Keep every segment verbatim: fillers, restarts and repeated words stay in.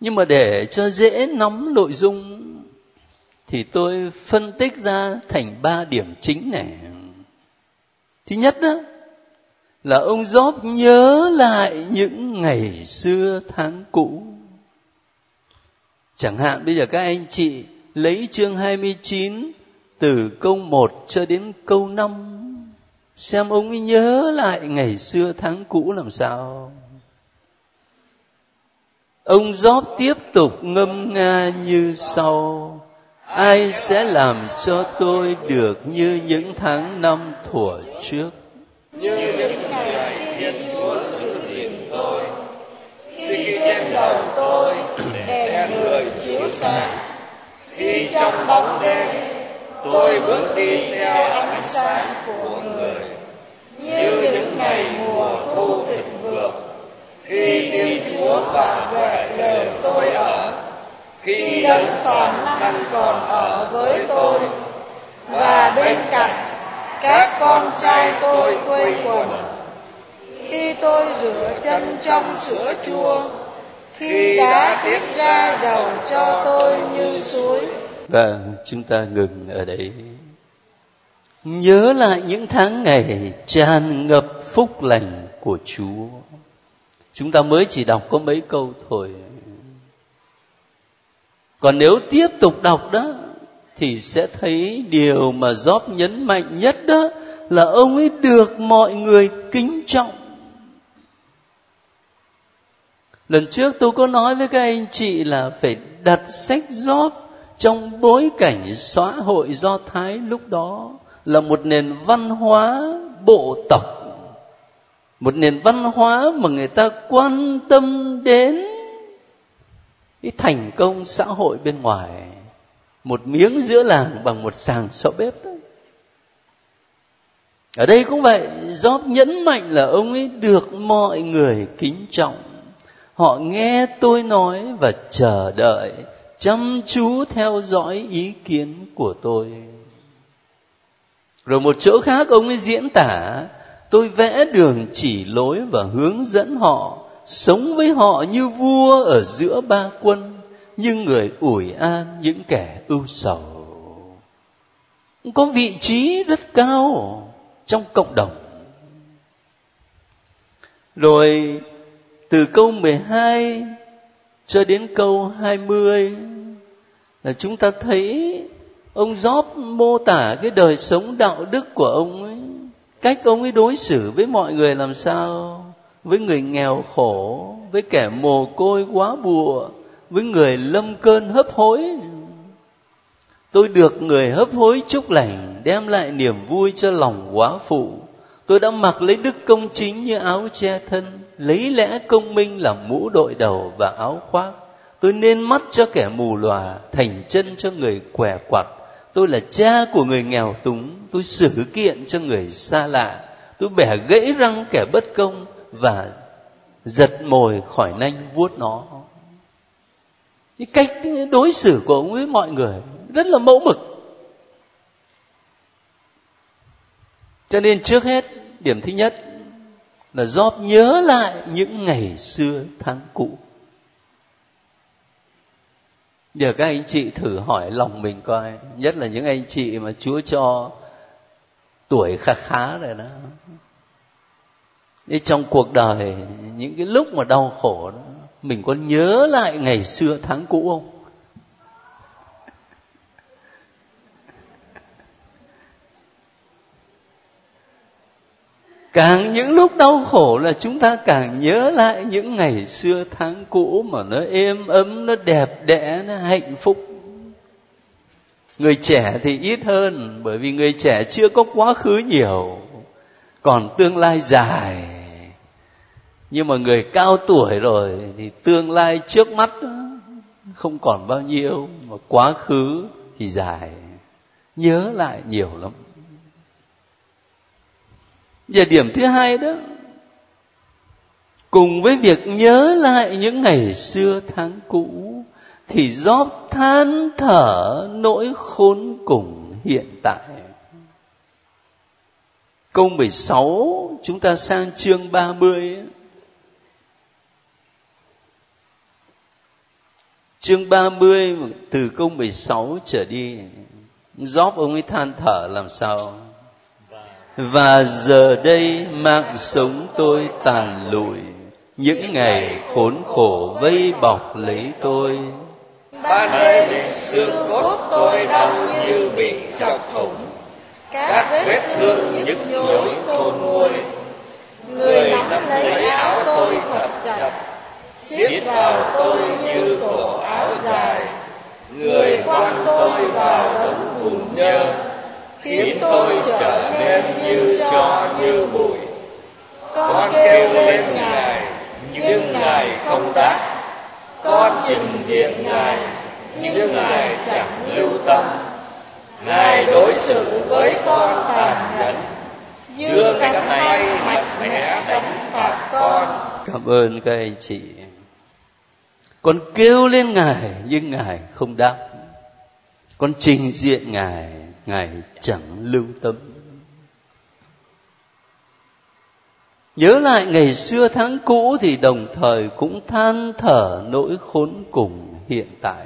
Nhưng mà để cho dễ nắm nội dung thì tôi phân tích ra thành ba điểm chính này. Thứ nhất đó là ông Gióp nhớ lại những ngày xưa tháng cũ. Chẳng hạn bây giờ các anh chị lấy chương hai mươi chín từ câu một cho đến câu năm, xem ông ấy nhớ lại ngày xưa tháng cũ làm sao. Ông Gióp tiếp tục ngâm nga như sau: ai sẽ làm cho tôi được như những tháng năm thuở trước, như những ngày Thiên Chúa giữ gìn tôi, khi trên đầu tôi đèn người chiếu sáng, khi trong bóng đêm tôi bước đi theo ánh sáng của người, như những ngày mùa thu thịnh vượng, khi Thiên Chúa bảo vệ lều tôi ở, khi Đấng toàn năng còn ở với tôi, và bên cạnh các con trai tôi quây quần, khi tôi rửa chân trong sữa chua, khi đã tiết ra dầu cho tôi như suối. Và chúng ta ngừng ở đấy. Nhớ lại những tháng ngày tràn ngập phúc lành của Chúa. Chúng ta mới chỉ đọc có mấy câu thôi. Còn nếu tiếp tục đọc đó thì sẽ thấy điều mà Gióp nhấn mạnh nhất đó là ông ấy được mọi người kính trọng. Lần trước tôi có nói với các anh chị là phải đặt sách Gióp trong bối cảnh xã hội Do Thái lúc đó là một nền văn hóa bộ tộc, một nền văn hóa mà người ta quan tâm đến cái thành công xã hội bên ngoài, một miếng giữa làng bằng một sàng xọ bếp đó. Ở đây cũng vậy, Gióp nhấn mạnh là ông ấy được mọi người kính trọng. Họ nghe tôi nói và chờ đợi, chăm chú theo dõi ý kiến của tôi. Rồi một chỗ khác ông ấy diễn tả: tôi vẽ đường chỉ lối và hướng dẫn họ, sống với họ như vua ở giữa ba quân, như người ủi an những kẻ ưu sầu. Có vị trí rất cao trong cộng đồng. Rồi từ câu mười hai cho đến câu hai mươi là chúng ta thấy ông Gióp mô tả cái đời sống đạo đức của ông ấy, cách ông ấy đối xử với mọi người làm sao, với người nghèo khổ, với kẻ mồ côi quá bùa, với người lâm cơn hấp hối. Tôi được người hấp hối chúc lành, đem lại niềm vui cho lòng góa phụ. Tôi đã mặc lấy đức công chính như áo che thân, lấy lẽ công minh làm mũ đội đầu và áo khoác. Tôi nên mắt cho kẻ mù lòa, thành chân cho người què quặt. Tôi là cha của người nghèo túng, tôi xử kiện cho người xa lạ. Tôi bẻ gãy răng kẻ bất công và giật mồi khỏi nanh vuốt nó. Cái cách đối xử của ông với mọi người rất là mẫu mực. Cho nên trước hết, điểm thứ nhất là Gióp nhớ lại những ngày xưa tháng cũ. Giờ các anh chị thử hỏi lòng mình coi, nhất là những anh chị mà Chúa cho tuổi khá khá rồi đó. Thế trong cuộc đời, những cái lúc mà đau khổ đó, mình có nhớ lại ngày xưa tháng cũ không? Càng những lúc đau khổ là chúng ta càng nhớ lại những ngày xưa tháng cũ mà nó êm ấm, nó đẹp đẽ, nó hạnh phúc. Người trẻ thì ít hơn, bởi vì người trẻ chưa có quá khứ nhiều, còn tương lai dài. Nhưng mà người cao tuổi rồi thì tương lai trước mắt không còn bao nhiêu, mà quá khứ thì dài, nhớ lại nhiều lắm. Và điểm thứ hai đó, cùng với việc nhớ lại những ngày xưa tháng cũ, thì Gióp than thở nỗi khốn cùng hiện tại. Câu mười sáu, chúng ta sang chương ba mươi. chương ba mươi từ câu mười sáu trở đi, Gióp ông ấy than thở làm sao? Và giờ đây mạng sống tôi tàn lụi, những ngày khốn khổ vây bọc lấy tôi. Ban đêm xương cốt tôi đau như bị chọc thủng, các vết thương nhức nhối khôn nguôi. Người nắm lấy áo tôi thật chặt, siết vào tôi như cổ áo dài. Người quăng tôi vào đống bùn nhơ, khiến tôi trở nên như tro như bụi. Con kêu lên Ngài, nhưng Ngài không đáp. Con trình diện Ngài, nhưng Ngài chẳng lưu tâm. Ngài đối xử với con tàn nhẫn, giương cánh tay mạnh mẽ đánh phạt con. Cảm ơn các anh chị. Con kêu lên Ngài nhưng Ngài không đáp. Con trình diện Ngài, Ngài chẳng lưu tâm. Nhớ lại ngày xưa tháng cũ thì đồng thời cũng than thở nỗi khốn cùng hiện tại.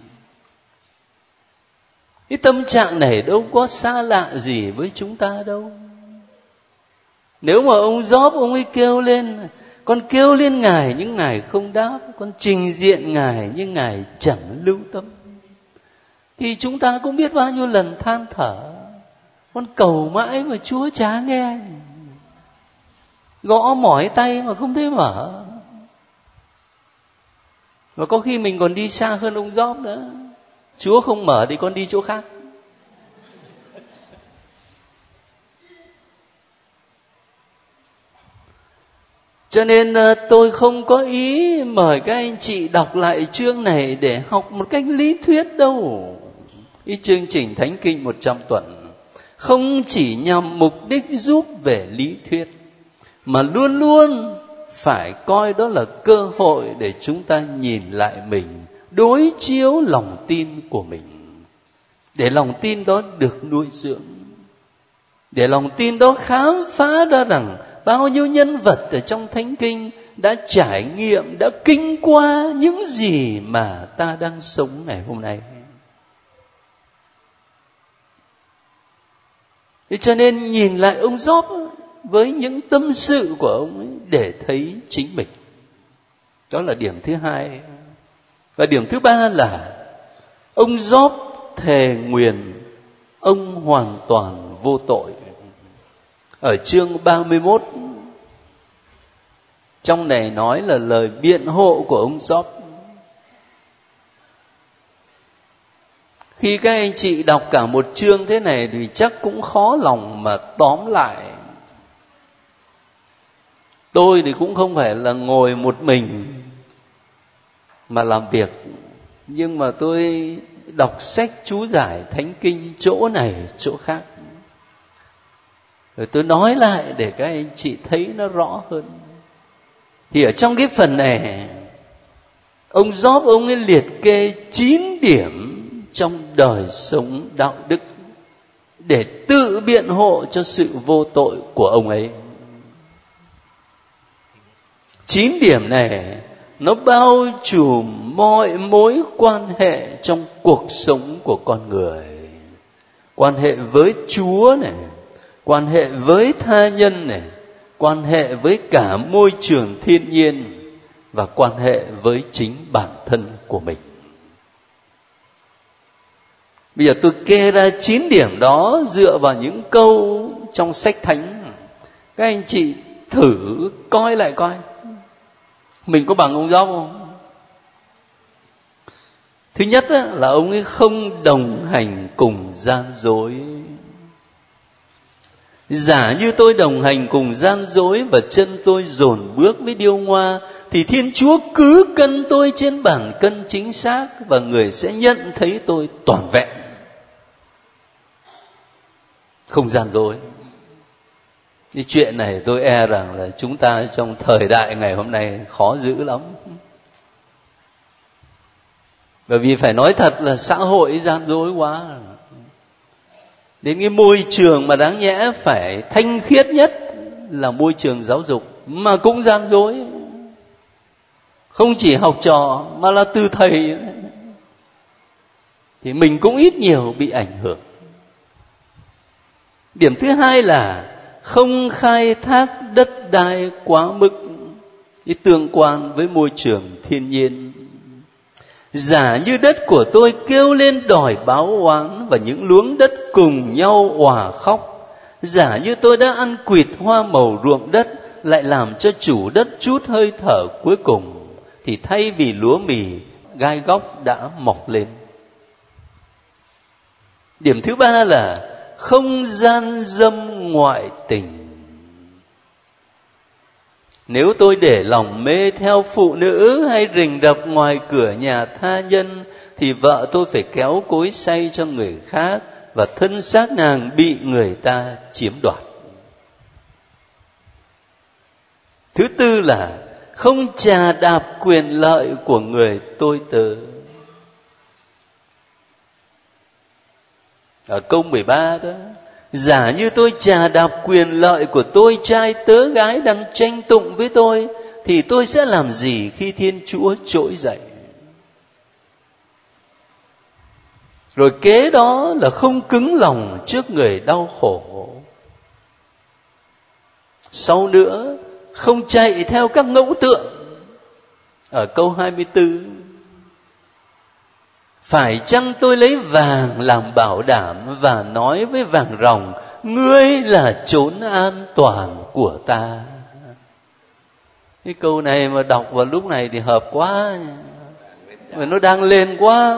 Cái tâm trạng này đâu có xa lạ gì với chúng ta đâu. Nếu mà ông Gióp ông ấy kêu lên, con kêu lên Ngài nhưng Ngài không đáp, con trình diện Ngài nhưng Ngài chẳng lưu tâm, thì chúng ta cũng biết bao nhiêu lần than thở, con cầu mãi mà Chúa chả nghe, gõ mỏi tay mà không thấy mở. Và có khi mình còn đi xa hơn ông Gióp nữa. Chúa không mở thì con đi chỗ khác. Cho nên tôi không có ý mời các anh chị đọc lại chương này để học một cách lý thuyết đâu. Cái chương trình Thánh Kinh một trăm tuần không chỉ nhằm mục đích giúp về lý thuyết, mà luôn luôn phải coi đó là cơ hội để chúng ta nhìn lại mình, đối chiếu lòng tin của mình, để lòng tin đó được nuôi dưỡng, để lòng tin đó khám phá ra rằng bao nhiêu nhân vật ở trong Thánh Kinh đã trải nghiệm, đã kinh qua những gì mà ta đang sống ngày hôm nay. Thế cho nên nhìn lại ông Gióp với những tâm sự của ông ấy để thấy chính mình. Đó là điểm thứ hai. Và điểm thứ ba là ông Gióp thề nguyền ông hoàn toàn vô tội. Ở chương ba mươi mốt, trong này nói là lời biện hộ của ông Gióp. Khi các anh chị đọc cả một chương thế này thì chắc cũng khó lòng mà tóm lại. Tôi thì cũng không phải là ngồi một mình mà làm việc, nhưng mà tôi đọc sách chú giải Thánh Kinh chỗ này chỗ khác, rồi tôi nói lại để các anh chị thấy nó rõ hơn. Thì ở trong cái phần này, ông Gióp ông ấy liệt kê chín điểm trong đời sống đạo đức để tự biện hộ cho sự vô tội của ông ấy. Chín điểm này nó bao trùm mọi mối quan hệ trong cuộc sống của con người. Quan hệ với Chúa này, quan hệ với tha nhân này, quan hệ với cả môi trường thiên nhiên, và quan hệ với chính bản thân của mình. Bây giờ tôi kê ra chín điểm đó dựa vào những câu trong sách Thánh. Các anh chị thử coi lại coi mình có bằng ông Gióp không? Thứ nhất là ông ấy không đồng hành cùng gian dối. Giả như tôi đồng hành cùng gian dối và chân tôi dồn bước với điêu ngoa, thì Thiên Chúa cứ cân tôi trên bảng cân chính xác, và người sẽ nhận thấy tôi toàn vẹn, không gian dối. Cái chuyện này tôi e rằng là chúng ta trong thời đại ngày hôm nay khó giữ lắm. Bởi vì phải nói thật là xã hội gian dối quá. Đến cái môi trường mà đáng nhẽ phải thanh khiết nhất là môi trường giáo dục mà cũng gian dối. không chỉ học trò mà là từ thầy, thì mình cũng ít nhiều bị ảnh hưởng. Điểm thứ hai là không khai thác đất đai quá mức, cái tương quan với môi trường thiên nhiên. Giả như đất của tôi kêu lên đòi báo oán và những luống đất cùng nhau òa khóc. Giả như tôi đã ăn quỵt hoa màu ruộng đất, lại làm cho chủ đất trút hơi thở cuối cùng, thì thay vì lúa mì, gai góc đã mọc lên. Điểm thứ ba là không gian dâm ngoại tình. Nếu tôi để lòng mê theo phụ nữ hay rình rập ngoài cửa nhà tha nhân, thì vợ tôi phải kéo cối xay cho người khác, và thân xác nàng bị người ta chiếm đoạt. Thứ tư là không chà đạp quyền lợi của người tôi tớ. Ở câu mười ba đó, giả như tôi chà đạp quyền lợi của tôi trai tớ gái đang tranh tụng với tôi, thì tôi sẽ làm gì khi Thiên Chúa trỗi dậy? Rồi kế đó là không cứng lòng trước người đau khổ. Sau nữa, không chạy theo các ngẫu tượng. Ở câu hai mươi tư, phải chăng tôi lấy vàng làm bảo đảm và nói với vàng ròng, ngươi là chốn an toàn của ta? Cái câu này mà đọc vào lúc này thì hợp quá, mà nó đang lên quá.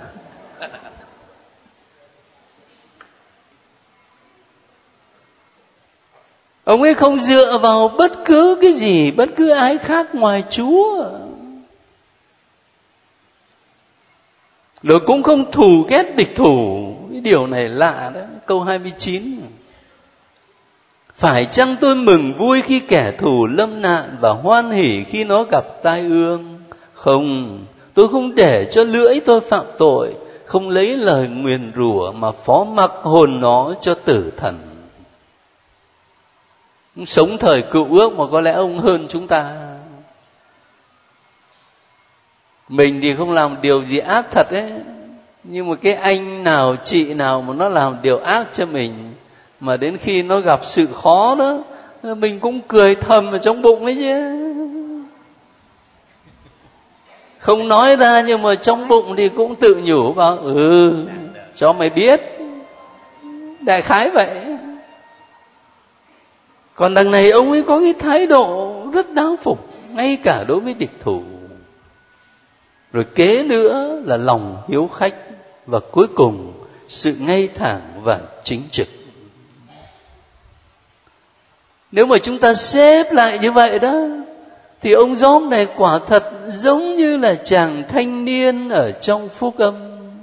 Ông ấy không dựa vào bất cứ cái gì, bất cứ ai khác ngoài Chúa. Rồi cũng không thù ghét địch thủ. Cái điều này lạ đó. Câu hai mươi chín, phải chăng tôi mừng vui khi kẻ thù lâm nạn và hoan hỉ khi nó gặp tai ương? Không, tôi không để cho lưỡi tôi phạm tội, không lấy lời nguyền rủa mà phó mặc hồn nó cho tử thần. Sống thời cựu ước mà có lẽ ông hơn chúng ta. Mình thì không làm điều gì ác thật ấy, nhưng mà cái anh nào chị nào mà nó làm điều ác cho mình, mà đến khi nó gặp sự khó đó, mình cũng cười thầm ở trong bụng ấy chứ. Không nói ra nhưng mà trong bụng thì cũng tự nhủ vào, ừ, cho mày biết. Đại khái vậy. Còn đằng này ông ấy có cái thái độ rất đáng phục, ngay cả đối với địch thủ. Rồi kế nữa là lòng hiếu khách, và cuối cùng sự ngay thẳng và chính trực. Nếu mà chúng ta xếp lại như vậy đó, thì ông Gióp này quả thật giống như là chàng thanh niên ở trong Phúc Âm.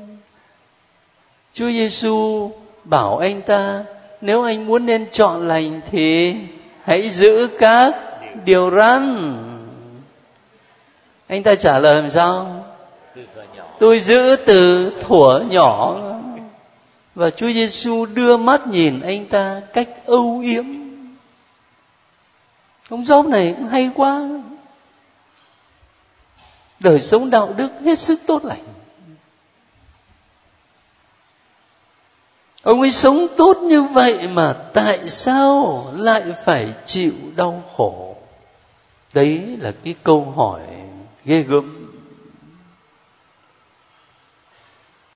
Chúa Giêsu bảo anh ta, nếu anh muốn nên chọn lành thì hãy giữ các điều răn. Anh ta trả lời làm sao? Tôi giữ từ thuở nhỏ. Và Chúa Giêsu đưa mắt nhìn anh ta cách âu yếm. Ông Gióp này cũng hay quá. Đời sống đạo đức hết sức tốt lành. Ông ấy sống tốt như vậy mà tại sao lại phải chịu đau khổ? Đấy là cái câu hỏi ghê gớm.